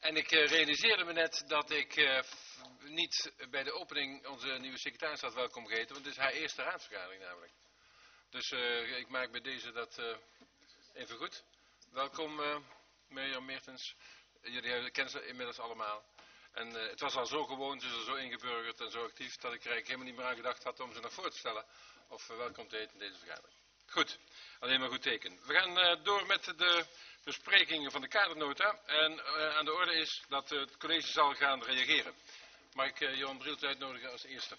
En ik realiseerde me net dat ik niet bij de opening onze nieuwe secretaris had welkom geheten, want het is haar eerste raadsvergadering namelijk. Dus ik maak bij deze dat even goed. Welkom Mirjam Meertens. Jullie kennen ze inmiddels allemaal. En het was al zo gewoon, ze is al zo ingeburgerd en zo actief, dat ik er eigenlijk helemaal niet meer aan gedacht had om ze nog voor te stellen. Of welkom te heten in deze vergadering. Goed, alleen maar goed teken. We gaan door met de besprekingen van de kadernota. En aan de orde is dat het college zal gaan reageren. Mag ik Johan Brielt uitnodigen als eerste.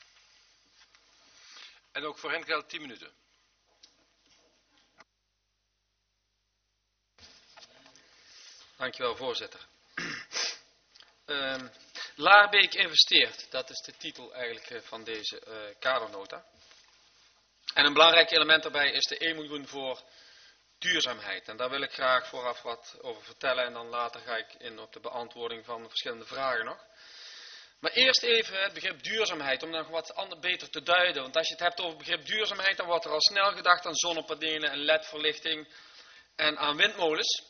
En ook voor hen geldt 10 minuten. Dankjewel, voorzitter. Laarbeek investeert, dat is de titel eigenlijk van deze kadernota. En een belangrijk element daarbij is de 1 miljoen voor duurzaamheid. En daar wil ik graag vooraf wat over vertellen en dan later ga ik in op de beantwoording van verschillende vragen nog. Maar eerst even het begrip duurzaamheid, om nog wat beter te duiden. Want als je het hebt over het begrip duurzaamheid, dan wordt er al snel gedacht aan zonnepanelen en ledverlichting en aan windmolens.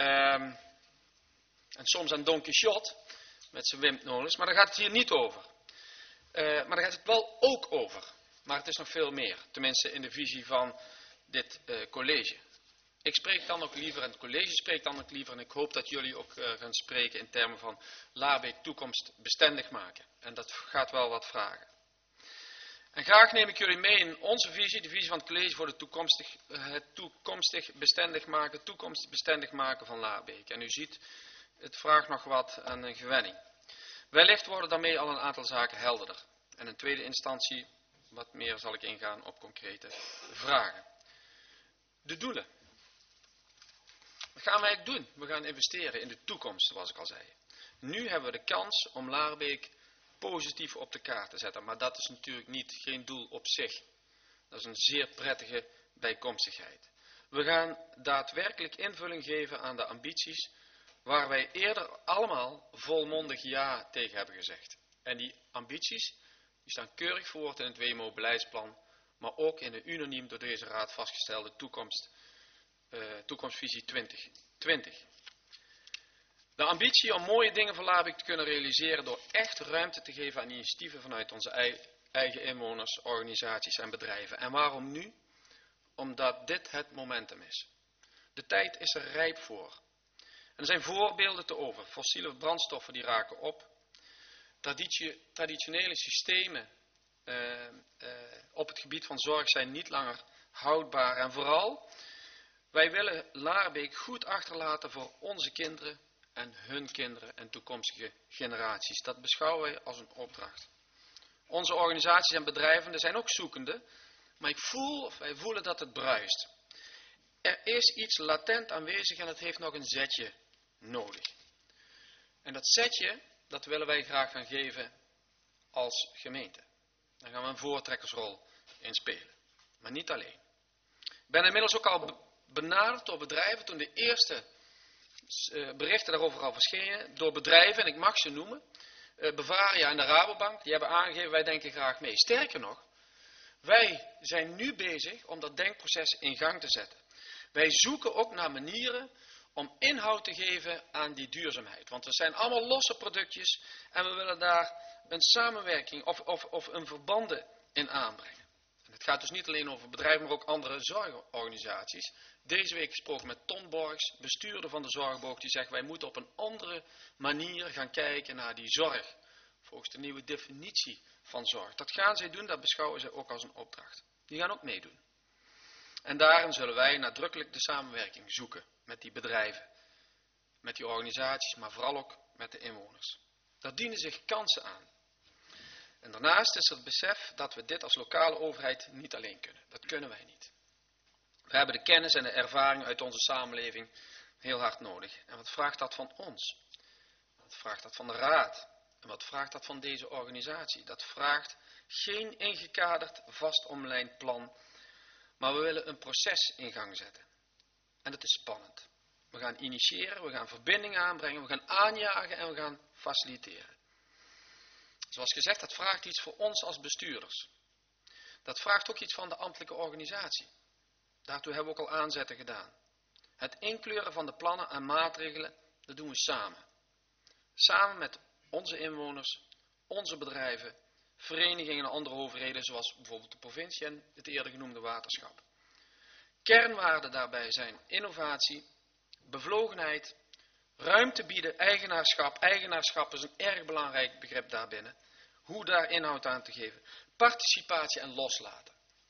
En soms aan Don Quixote met zijn windmolens, maar daar gaat het hier niet over. Maar daar gaat het wel ook over. Maar het is nog veel meer, tenminste in de visie van dit college. Ik spreek dan ook liever, en het college spreekt dan ook liever, en ik hoop dat jullie ook gaan spreken in termen van Laarbeek toekomstbestendig maken. En dat gaat wel wat vragen. En graag neem ik jullie mee in onze visie, de visie van het college voor het toekomstbestendig maken van Laarbeek. En u ziet, het vraagt nog wat aan een gewenning. Wellicht worden daarmee al een aantal zaken helderder. En in tweede instantie wat meer zal ik ingaan op concrete vragen. De doelen. Wat gaan wij doen? We gaan investeren in de toekomst, zoals ik al zei. Nu hebben we de kans om Laarbeek positief op de kaart te zetten. Maar dat is natuurlijk geen doel op zich. Dat is een zeer prettige bijkomstigheid. We gaan daadwerkelijk invulling geven aan de ambities waar wij eerder allemaal volmondig ja tegen hebben gezegd. En die ambities die staan keurig verwoord in het WMO-beleidsplan, maar ook in de unaniem door deze raad vastgestelde toekomstvisie 2020. De ambitie om mooie dingen voor Laarbeek te kunnen realiseren door echt ruimte te geven aan initiatieven vanuit onze eigen inwoners, organisaties en bedrijven. En waarom nu? Omdat dit het momentum is. De tijd is er rijp voor. En er zijn voorbeelden te over. Fossiele brandstoffen die raken op. Traditionele systemen op het gebied van zorg zijn niet langer houdbaar. En vooral, wij willen Laarbeek goed achterlaten voor onze kinderen en hun kinderen en toekomstige generaties. Dat beschouwen wij als een opdracht. Onze organisaties en bedrijven zijn ook zoekende, maar wij voelen dat het bruist. Er is iets latent aanwezig en het heeft nog een zetje nodig. En dat zetje, dat willen wij graag gaan geven als gemeente. Daar gaan we een voortrekkersrol in spelen. Maar niet alleen. Ik ben inmiddels ook al benaderd door bedrijven toen de eerste berichten daarover al verschenen. Door bedrijven, en ik mag ze noemen. Bavaria en de Rabobank, die hebben aangegeven, wij denken graag mee. Sterker nog, wij zijn nu bezig om dat denkproces in gang te zetten. Wij zoeken ook naar manieren om inhoud te geven aan die duurzaamheid. Want er zijn allemaal losse productjes en we willen daar een samenwerking of een verbanden in aanbrengen. En het gaat dus niet alleen over bedrijven, maar ook andere zorgorganisaties. Deze week gesproken met Ton Borgs, bestuurder van de Zorgboog, die zegt wij moeten op een andere manier gaan kijken naar die zorg. Volgens de nieuwe definitie van zorg. Dat gaan zij doen, dat beschouwen zij ook als een opdracht. Die gaan ook meedoen. En daarin zullen wij nadrukkelijk de samenwerking zoeken met die bedrijven, met die organisaties, maar vooral ook met de inwoners. Daar dienen zich kansen aan. En daarnaast is er het besef dat we dit als lokale overheid niet alleen kunnen. Dat kunnen wij niet. We hebben de kennis en de ervaring uit onze samenleving heel hard nodig. En wat vraagt dat van ons? Wat vraagt dat van de raad? En wat vraagt dat van deze organisatie? Dat vraagt geen ingekaderd, vast omlijnd plan, maar we willen een proces in gang zetten. En dat is spannend. We gaan initiëren, we gaan verbindingen aanbrengen, we gaan aanjagen en we gaan faciliteren. Zoals gezegd, dat vraagt iets voor ons als bestuurders. Dat vraagt ook iets van de ambtelijke organisatie. Daartoe hebben we ook al aanzetten gedaan. Het inkleuren van de plannen en maatregelen, dat doen we samen. samen met onze inwoners, onze bedrijven, verenigingen en andere overheden, zoals bijvoorbeeld de provincie en het eerder genoemde waterschap. Kernwaarden daarbij zijn innovatie, bevlogenheid, ruimte bieden, eigenaarschap. Eigenaarschap is een erg belangrijk begrip daarbinnen. Hoe daar inhoud aan te geven. Participatie en loslaten.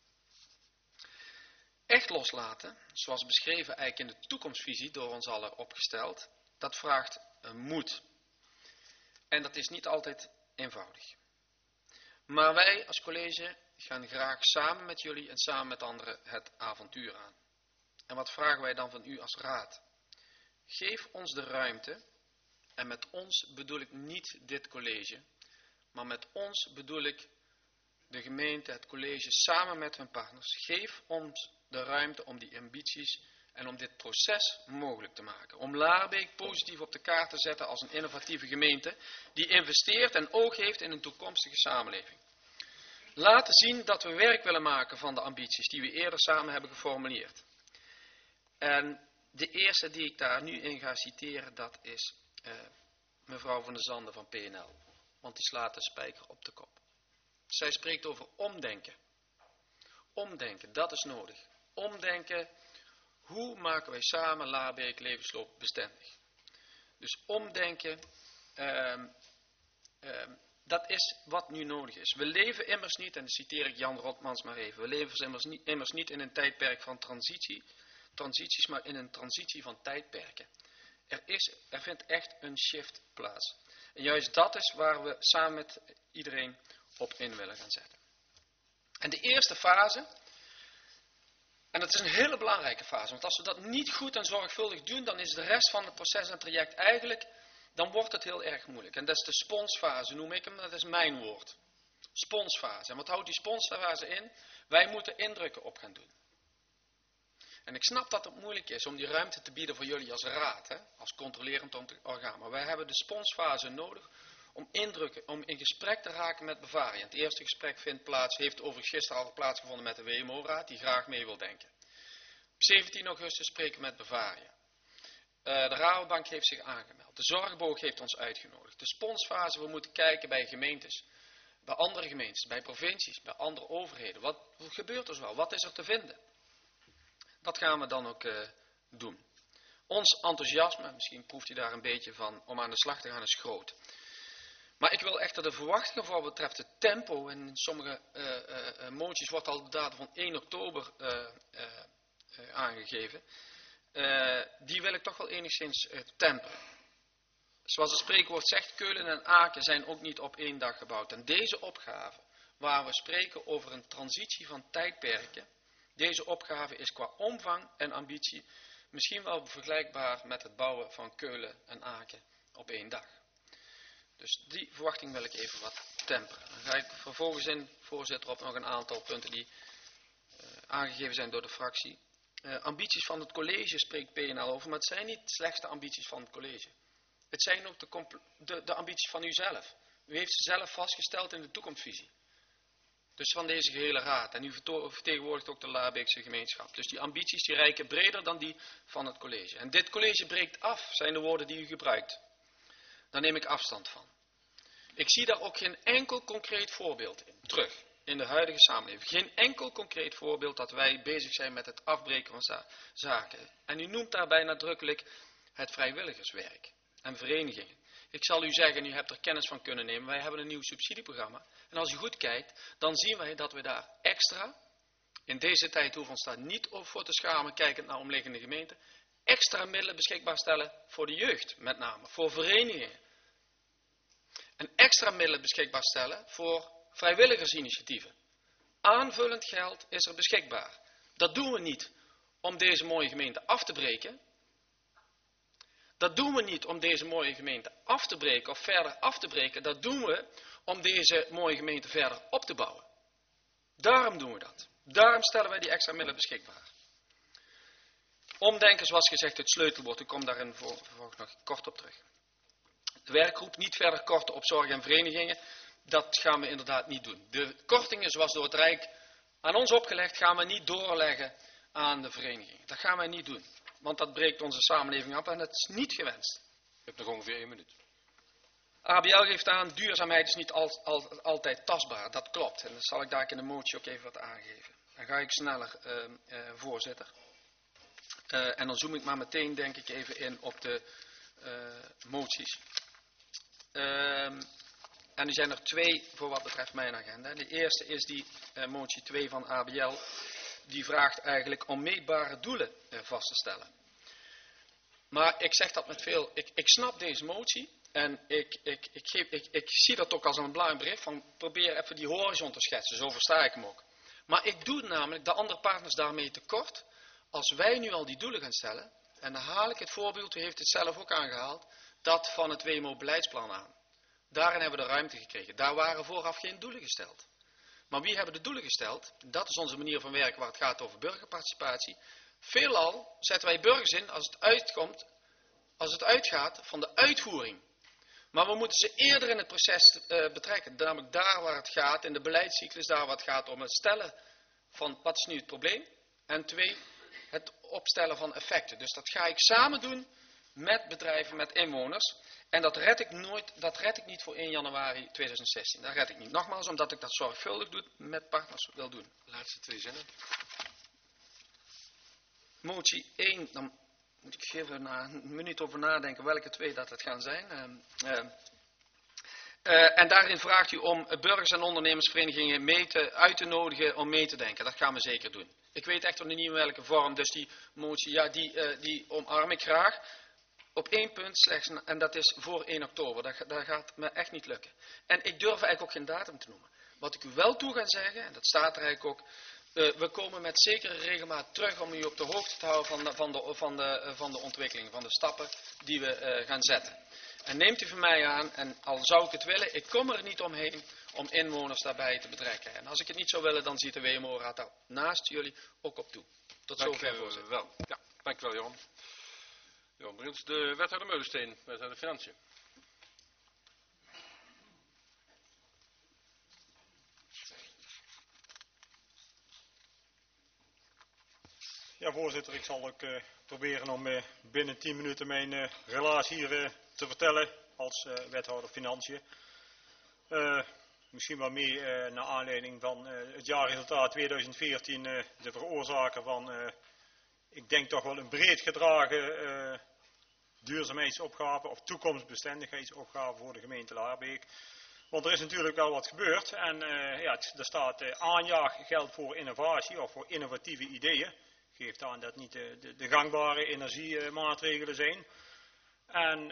Echt loslaten, zoals beschreven eigenlijk in de toekomstvisie door ons allen opgesteld, dat vraagt moed. En dat is niet altijd eenvoudig. Maar wij als college gaan graag samen met jullie en samen met anderen het avontuur aan. En wat vragen wij dan van u als raad? Geef ons de ruimte, en met ons bedoel ik niet dit college, maar met ons bedoel ik de gemeente, het college, samen met hun partners. Geef ons de ruimte om die ambities en om dit proces mogelijk te maken. Om Laarbeek positief op de kaart te zetten als een innovatieve gemeente die investeert en oog heeft in een toekomstige samenleving. Laten zien dat we werk willen maken van de ambities die we eerder samen hebben geformuleerd. En de eerste die ik daar nu in ga citeren, dat is mevrouw van der Zanden van PNL. Want die slaat de spijker op de kop. Zij spreekt over omdenken. Omdenken, dat is nodig. Omdenken, hoe maken wij samen Laarbeek levensloopbestendig? Dus omdenken, dat is wat nu nodig is. We leven immers niet, en dan citeer ik Jan Rotmans maar even, we leven immers niet in een tijdperk van transities, maar in een transitie van tijdperken. Er vindt echt een shift plaats. En juist dat is waar we samen met iedereen op in willen gaan zetten. En de eerste fase, en dat is een hele belangrijke fase, want als we dat niet goed en zorgvuldig doen, dan is de rest van het proces en traject eigenlijk, dan wordt het heel erg moeilijk. En dat is de sponsfase, noem ik hem, dat is mijn woord. Sponsfase. En wat houdt die sponsfase in? Wij moeten indrukken op gaan doen. En ik snap dat het moeilijk is om die ruimte te bieden voor jullie als raad, als controlerend orgaan. Maar wij hebben de sponsfase nodig om in gesprek te raken met Bavaria. Het eerste gesprek heeft overigens gisteren al plaatsgevonden met de WMO-raad, die graag mee wil denken. Op 17 augustus spreken we met Bavaria. De Rabobank heeft zich aangemeld. De Zorgboog heeft ons uitgenodigd. De sponsfase, we moeten kijken bij gemeentes, bij andere gemeentes, bij provincies, bij andere overheden. Wat gebeurt er zoal? Wat is er te vinden? Dat gaan we dan ook doen. Ons enthousiasme, misschien proeft u daar een beetje van, om aan de slag te gaan, is groot. Maar ik wil echter de verwachtingen voor wat betreft het tempo, en in sommige moties wordt al de datum van 1 oktober aangegeven, die wil ik toch wel enigszins temperen. Zoals het spreekwoord zegt, Keulen en Aken zijn ook niet op 1 dag gebouwd. En deze opgave, waar we spreken over een transitie van tijdperken, deze opgave is qua omvang en ambitie misschien wel vergelijkbaar met het bouwen van Keulen en Aken op 1 dag. Dus die verwachting wil ik even wat temperen. Dan ga ik vervolgens in, voorzitter, op nog een aantal punten die aangegeven zijn door de fractie. Ambities van het college spreekt PNL over, maar het zijn niet slechts de ambities van het college. Het zijn ook de ambities van u zelf. U heeft ze zelf vastgesteld in de toekomstvisie. Dus van deze gehele raad. En u vertegenwoordigt ook de Laarbeekse gemeenschap. Dus die ambities die reiken breder dan die van het college. En dit college breekt af, zijn de woorden die u gebruikt. Daar neem ik afstand van. Ik zie daar ook geen enkel concreet voorbeeld in terug. In de huidige samenleving. Geen enkel concreet voorbeeld dat wij bezig zijn met het afbreken van zaken. En u noemt daarbij nadrukkelijk het vrijwilligerswerk en verenigingen. Ik zal u zeggen, u hebt er kennis van kunnen nemen, wij hebben een nieuw subsidieprogramma. En als u goed kijkt, dan zien wij dat we daar extra, in deze tijd hoeven we ons daar niet voor te schamen, kijkend naar omliggende gemeenten, extra middelen beschikbaar stellen voor de jeugd, met name, voor verenigingen. En extra middelen beschikbaar stellen voor vrijwilligersinitiatieven. Aanvullend geld is er beschikbaar. Dat doen we niet om deze mooie gemeente af te breken. Dat doen we niet om deze mooie gemeente af te breken of verder af te breken. Dat doen we om deze mooie gemeente verder op te bouwen. Daarom doen we dat. Daarom stellen wij die extra middelen beschikbaar. Omdenken, zoals gezegd, het sleutelwoord. Ik kom daar in vervolgens nog kort op terug. De werkgroep niet verder korten op zorg en verenigingen. Dat gaan we inderdaad niet doen. De kortingen zoals door het Rijk aan ons opgelegd gaan we niet doorleggen aan de verenigingen. Dat gaan wij niet doen. Want dat breekt onze samenleving af en dat is niet gewenst. Je hebt nog ongeveer 1 minuut. ABL geeft aan, duurzaamheid is niet altijd tastbaar. Dat klopt. En dat zal ik daar in de motie ook even wat aangeven. Dan ga ik sneller, voorzitter. En dan zoom ik maar meteen, denk ik, even in op de moties. En er zijn er 2 voor wat betreft mijn agenda. De eerste is die motie 2 van ABL. Die vraagt eigenlijk om meetbare doelen vast te stellen. Maar ik zeg dat met veel... Ik snap deze motie. En ik zie dat ook als een belangrijk bericht. Van probeer even die horizon te schetsen. Zo versta ik hem ook. Maar ik doe namelijk de andere partners daarmee tekort. Als wij nu al die doelen gaan stellen. En dan haal ik het voorbeeld. U heeft het zelf ook aangehaald. Dat van het WMO-beleidsplan aan. Daarin hebben we de ruimte gekregen. Daar waren vooraf geen doelen gesteld. Maar wie hebben de doelen gesteld? Dat is onze manier van werken waar het gaat over burgerparticipatie. Veelal zetten wij burgers in als het uitgaat van de uitvoering. Maar we moeten ze eerder in het proces betrekken. Namelijk daar waar het gaat, in de beleidscyclus, daar waar het gaat om het stellen van wat is nu het probleem. En 2, het opstellen van effecten. Dus dat ga ik samen doen met bedrijven, met inwoners. En dat red ik niet voor 1 januari 2016. Dat red ik niet. Nogmaals, omdat ik dat zorgvuldig met partners wil doen. Laatste 2 zinnen. Motie 1, dan moet ik even een minuut over nadenken welke 2 dat het gaan zijn. En daarin vraagt u om burgers- en ondernemersverenigingen uit te nodigen om mee te denken. Dat gaan we zeker doen. Ik weet echt nog niet in welke vorm, dus die motie, ja, die omarm ik graag. Op 1 punt slechts, en dat is voor 1 oktober. Dat gaat me echt niet lukken. En ik durf eigenlijk ook geen datum te noemen. Wat ik u wel toe ga zeggen, en dat staat er eigenlijk ook, we komen met zekere regelmaat terug om u op de hoogte te houden van de ontwikkeling, van de stappen die we gaan zetten. En neemt u van mij aan, en al zou ik het willen, ik kom er niet omheen om inwoners daarbij te betrekken. En als ik het niet zou willen, dan ziet de WMO-raad daar naast jullie ook op toe. Tot zover, voorzitter. Wel. Ja, dank u wel, Johan. Johan Bruns, de wethouder Meulensteen, wethouder Financiën. Ja, voorzitter, ik zal ook proberen om binnen 10 minuten mijn relatie hier te vertellen als wethouder Financiën. Misschien wel meer naar aanleiding van het jaarresultaat 2014, de veroorzaker van, ik denk toch wel een breed gedragen duurzaamheidsopgave of toekomstbestendigheidsopgave voor de gemeente Laarbeek. Want er is natuurlijk wel wat gebeurd en er staat aanjaaggeld voor innovatie of voor innovatieve ideeën. Geeft aan dat niet de gangbare energiemaatregelen zijn. En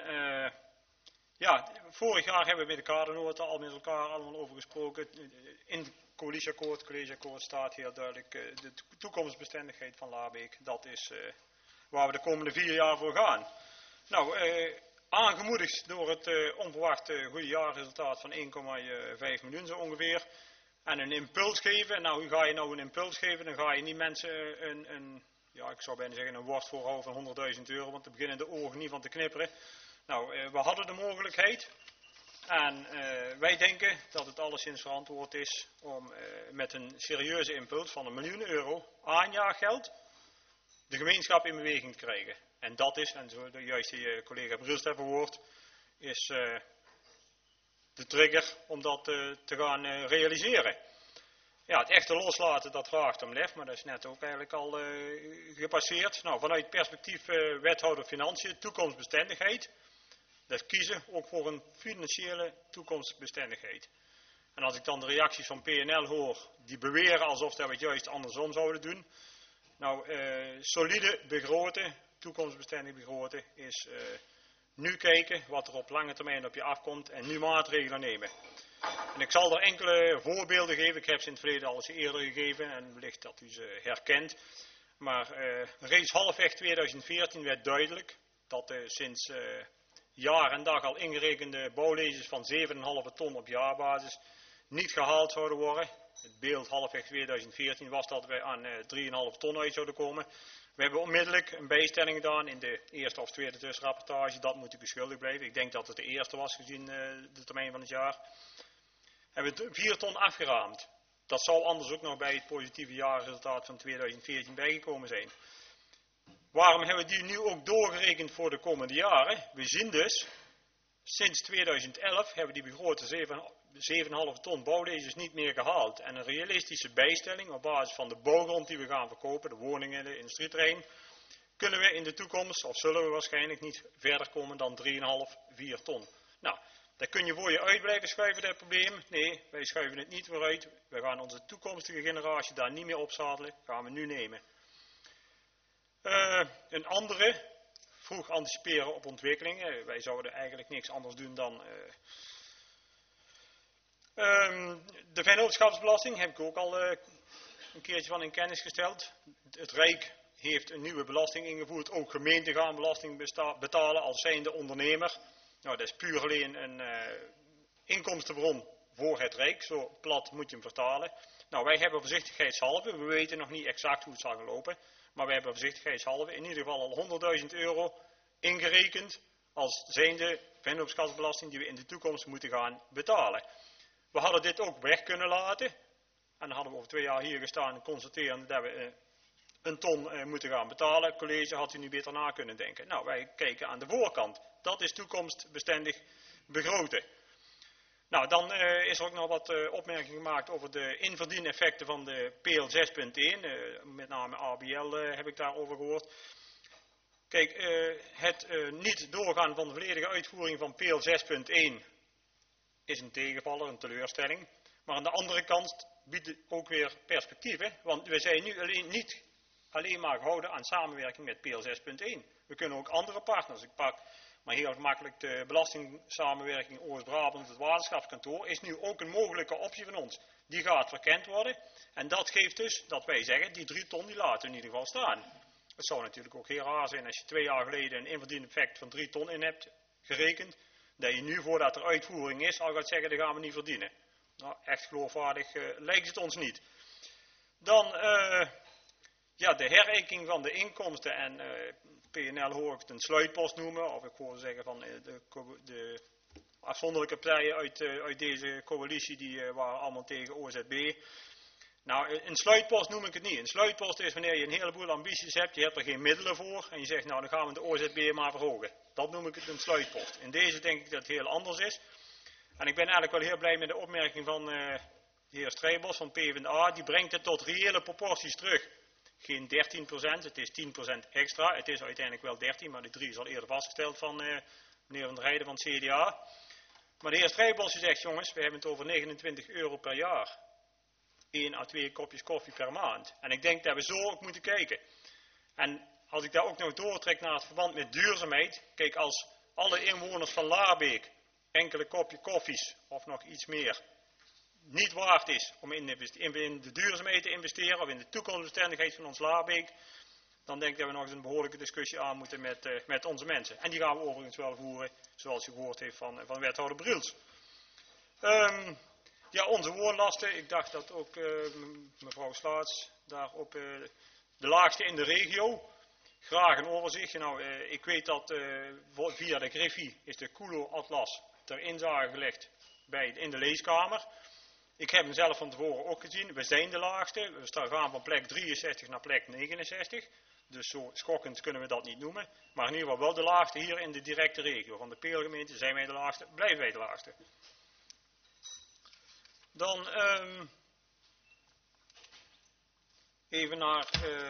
vorig jaar hebben we met de kadernota al met elkaar allemaal over gesproken. In het collegeakkoord staat heel duidelijk de toekomstbestendigheid van Laarbeek. Dat is waar we de komende 4 jaar voor gaan. Nou, aangemoedigd door het onverwacht goede jaarresultaat van 1,5 miljoen zo ongeveer. En een impuls geven. Nou, hoe ga je nou een impuls geven? Dan ga je niet mensen ik zou bijna zeggen een worst voorhouden van €100.000. Want dan beginnen de ogen niet van te knipperen. Nou, we hadden de mogelijkheid. En wij denken dat het alleszins verantwoord is om met een serieuze impuls van €1 miljoen aanjaaggeld de gemeenschap in beweging te krijgen. En dat is, en zo juist die collega Brust heeft verwoord, is de trigger om dat te gaan realiseren. Ja, het echte loslaten, dat vraagt om lef, maar dat is net ook eigenlijk al gepasseerd. Nou, vanuit perspectief wethouder Financiën, toekomstbestendigheid. Dat kiezen ook voor een financiële toekomstbestendigheid. En als ik dan de reacties van PNL hoor, die beweren alsof dat we het juist andersom zouden doen. Nou, solide begroten, toekomstbestendig begroten, is nu kijken wat er op lange termijn op je afkomt en nu maatregelen nemen. En ik zal er enkele voorbeelden geven. Ik heb ze in het verleden al eens eerder gegeven en wellicht dat u ze herkent. Maar reeds halfweg 2014 werd duidelijk dat sinds jaar en dag al ingerekende bouwleges van 7,5 ton op jaarbasis niet gehaald zouden worden. Het beeld halfweg 2014 was dat we aan 3,5 ton uit zouden komen. We hebben onmiddellijk een bijstelling gedaan in de eerste of tweede tussenrapportage. Dat moet ik u schuldig blijven. Ik denk dat het de eerste was gezien de termijn van het jaar. Hebben we 4 ton afgeraamd. Dat zou anders ook nog bij het positieve jaarresultaat van 2014 bijgekomen zijn. Waarom hebben we die nu ook doorgerekend voor de komende jaren? We zien dus Sinds 2011 hebben die begrote 7,5 ton bouwlezers niet meer gehaald. En een realistische bijstelling op basis van de bouwgrond die we gaan verkopen, de woningen, de industrieterrein, kunnen we in de toekomst, of zullen we waarschijnlijk niet verder komen dan 3,5, 4 ton. Nou, dat kun je voor je uit blijven schuiven, dat probleem. Nee, wij schuiven het niet vooruit. We gaan onze toekomstige generatie daar niet meer opzadelen. Gaan we nu nemen. Een andere, vroeg anticiperen op ontwikkelingen. Wij zouden eigenlijk niks anders doen dan de vennootschapsbelasting. Heb ik ook al een keertje van in kennis gesteld. Het Rijk heeft een nieuwe belasting ingevoerd. Ook gemeenten gaan belasting betalen als zijnde ondernemer. Nou, dat is puur alleen een inkomstenbron voor het Rijk. Zo plat moet je hem vertalen. Nou, wij hebben voorzichtigheidshalve, we weten nog niet exact hoe het zal gaan lopen, maar wij hebben voorzichtigheidshalve in ieder geval al €100.000 ingerekend als zijnde vennootschapsbelasting die we in de toekomst moeten gaan betalen. We hadden dit ook weg kunnen laten en dan hadden we over 2 jaar hier gestaan en constateren dat we een ton moeten gaan betalen. College, had u niet beter na kunnen denken. Nou, wij kijken aan de voorkant. Dat is toekomstbestendig begroten. Nou, dan is er ook nog wat opmerkingen gemaakt over de inverdieneffecten van de PL 6.1. Met name ABL heb ik daarover gehoord. Kijk, het niet doorgaan van de volledige uitvoering van PL 6.1 is een tegenvaller, een teleurstelling. Maar aan de andere kant biedt het ook weer perspectieven. Want we zijn nu niet alleen maar gehouden aan samenwerking met PL 6.1. We kunnen ook andere partners. Ik pak maar heel gemakkelijk de belastingsamenwerking Oost-Brabant, het waterschapskantoor, is nu ook een mogelijke optie van ons. Die gaat verkend worden. En dat geeft dus dat wij zeggen, die 3 ton die laten we in ieder geval staan. Het zou natuurlijk ook heel raar zijn als je 2 jaar geleden een inverdieneffect van 3 ton in hebt gerekend, dat je nu voordat er uitvoering is al gaat zeggen, dat gaan we niet verdienen. Nou, echt geloofwaardig lijkt het ons niet. Dan de herijking van de inkomsten en PNL hoor ik het een sluitpost noemen, of ik hoor zeggen van de afzonderlijke partijen uit deze coalitie die waren allemaal tegen OZB. Nou, een sluitpost noem ik het niet. Een sluitpost is wanneer je een heleboel ambities hebt, je hebt er geen middelen voor en je zegt nou dan gaan we de OZB maar verhogen. Dat noem ik het een sluitpost. In deze denk ik dat het heel anders is. En ik ben eigenlijk wel heel blij met de opmerking van de heer Strijbos van PvdA. Die brengt het tot reële proporties terug. Geen 13%, het is 10% extra. Het is uiteindelijk wel 13, maar de 3 is al eerder vastgesteld van meneer Van der Heijden van het CDA. Maar de heer Strijbos zegt, jongens, we hebben het over €29 per jaar. 1 à 2 kopjes koffie per maand. En ik denk dat we zo ook moeten kijken. En als ik daar ook nog doortrek naar het verband met duurzaamheid. Kijk, als alle inwoners van Laarbeek enkele kopje koffies of nog iets meer niet waard is om in de duurzaamheid te investeren of in de toekomstbestendigheid van ons Laarbeek, dan denk ik dat we nog eens een behoorlijke discussie aan moeten met onze mensen. En die gaan we overigens wel voeren, zoals u gehoord heeft van wethouder Briels. Onze woonlasten, ik dacht dat ook mevrouw Slaats daar op de laagste in de regio. Graag een overzicht. Nou, ik weet dat via de Griffie is de Kulo-atlas ter inzage gelegd in de leeskamer. Ik heb hem zelf van tevoren ook gezien. We zijn de laagste. We gaan van plek 63 naar plek 69. Dus zo schokkend kunnen we dat niet noemen. Maar in ieder geval wel de laagste hier in de directe regio. Van de Peelgemeente zijn wij de laagste, blijven wij de laagste. Dan even naar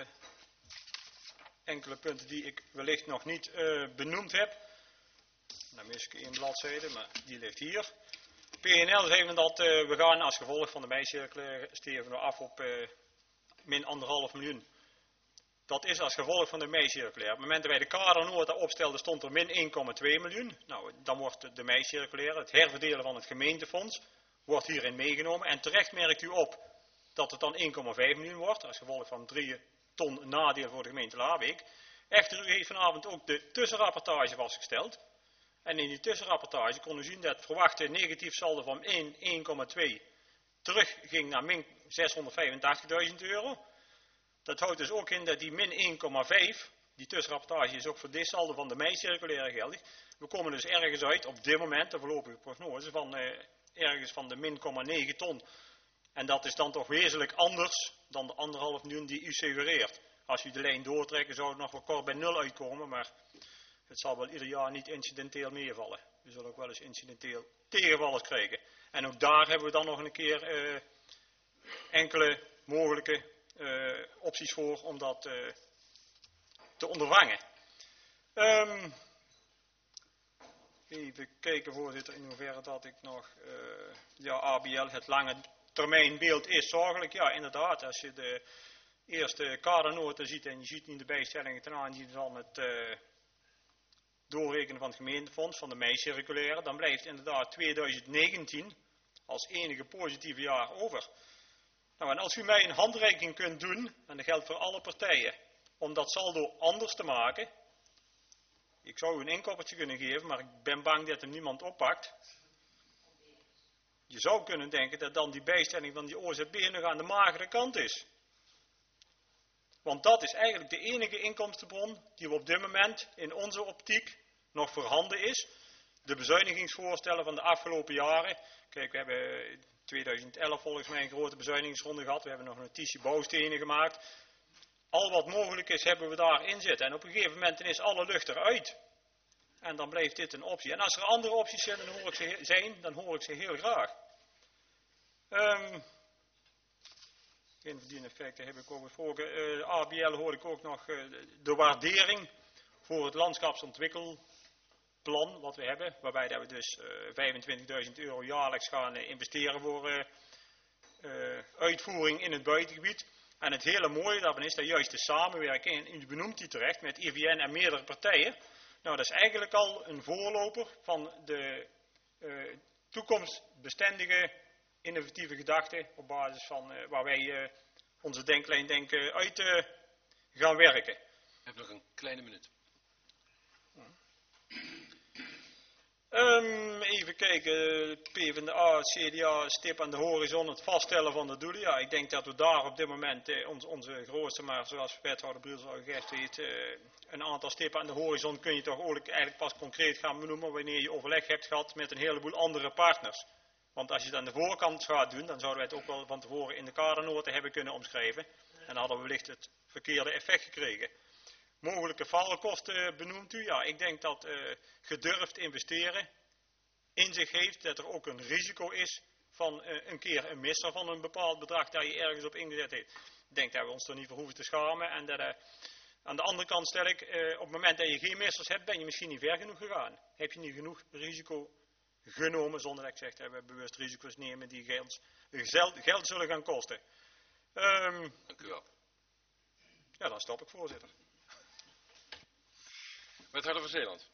enkele punten die ik wellicht nog niet benoemd heb. Dan mis ik 1 bladzijde, maar die ligt hier. PNL zeggen dat we gaan als gevolg van de meicirculaire steven we af op min 1,5 miljoen. Dat is als gevolg van de meicirculaire. Op het moment dat wij de kadernota opstelden stond er min 1,2 miljoen. Nou, dan wordt de meicirculaire, het herverdelen van het gemeentefonds, wordt hierin meegenomen. En terecht merkt u op dat het dan 1,5 miljoen wordt, als gevolg van 3 ton nadeel voor de gemeente Laarbeek. Echter, u heeft vanavond ook de tussenrapportage vastgesteld. En in die tussenrapportage kon u zien dat het verwachte negatief saldo van 1,2 terugging naar min €685.000. Dat houdt dus ook in dat die min 1,5, die tussenrapportage is ook voor dit saldo van de meicirculaire geldig. We komen dus ergens uit, op dit moment, de voorlopige prognose, van ergens van de min 0,9 ton. En dat is dan toch wezenlijk anders dan de 1,5 miljoen die u suggereert. Als u de lijn doortrekt, zou het nog wel kort bij 0 uitkomen, maar het zal wel ieder jaar niet incidenteel meevallen. we zullen ook wel eens incidenteel tegenvallers krijgen. En ook daar hebben we dan nog een keer enkele mogelijke opties voor om dat te ondervangen. Even kijken, voorzitter, in hoeverre dat ik nog... ABL, het lange termijn beeld is zorgelijk. Ja, inderdaad, als je de eerste kadernoten ziet en je ziet niet de bijstellingen ten aanzien van het doorrekenen van het gemeentefonds, van de mei-circulaire, dan blijft inderdaad 2019 als enige positieve jaar over. Nou, en als u mij een handreiking kunt doen, en dat geldt voor alle partijen, om dat saldo anders te maken. Ik zou u een inkoppertje kunnen geven, maar ik ben bang dat hem niemand oppakt. Je zou kunnen denken dat dan die bijstelling van die OZB nog aan de magere kant is. Want dat is eigenlijk de enige inkomstenbron die op dit moment in onze optiek nog voorhanden is. De bezuinigingsvoorstellen van de afgelopen jaren. Kijk, we hebben in 2011 volgens mij een grote bezuinigingsronde gehad. We hebben nog een notitie bouwstenen gemaakt. Al wat mogelijk is, hebben we daarin zitten. En op een gegeven moment is alle lucht eruit. En dan blijft dit een optie. En als er andere opties zijn, dan hoor ik ze heel graag. Geen verdieneffecten heb ik ook besproken. ABL hoor ik ook nog de waardering voor het landschapsontwikkelplan wat we hebben. Waarbij dat we dus €25.000 jaarlijks gaan investeren voor uitvoering in het buitengebied. En het hele mooie daarvan is dat juist de samenwerking, en u benoemt die terecht, met IVN en meerdere partijen. Nou, dat is eigenlijk al een voorloper van de toekomstbestendige innovatieve gedachten op basis van waar wij onze denklijn denken uit gaan werken. Ik heb nog een kleine minuut. Even kijken, PvdA, CDA, stip aan de horizon, het vaststellen van de doelen. Ja, ik denk dat we daar op dit moment onze grootste, maar zoals wethouder Briels al gezegd heeft, een aantal stippen aan de horizon kun je toch eigenlijk pas concreet gaan benoemen wanneer je overleg hebt gehad met een heleboel andere partners. Want als je het aan de voorkant gaat doen, dan zouden wij het ook wel van tevoren in de kadernoten hebben kunnen omschrijven. En dan hadden we wellicht het verkeerde effect gekregen. Mogelijke faalkosten benoemt u. Ja, ik denk dat gedurfd investeren in zich heeft dat er ook een risico is van een keer een misser van een bepaald bedrag dat je ergens op ingezet heeft. Ik denk dat we ons er niet voor hoeven te schamen. En dat, aan de andere kant stel ik, op het moment dat je geen missers hebt, ben je misschien niet ver genoeg gegaan. Heb je niet genoeg risico genomen, zonder dat ik zeg dat we bewust risico's nemen die geld zullen gaan kosten. Dank u wel. Ja, dan stop ik, voorzitter. Wethouder van Zeeland.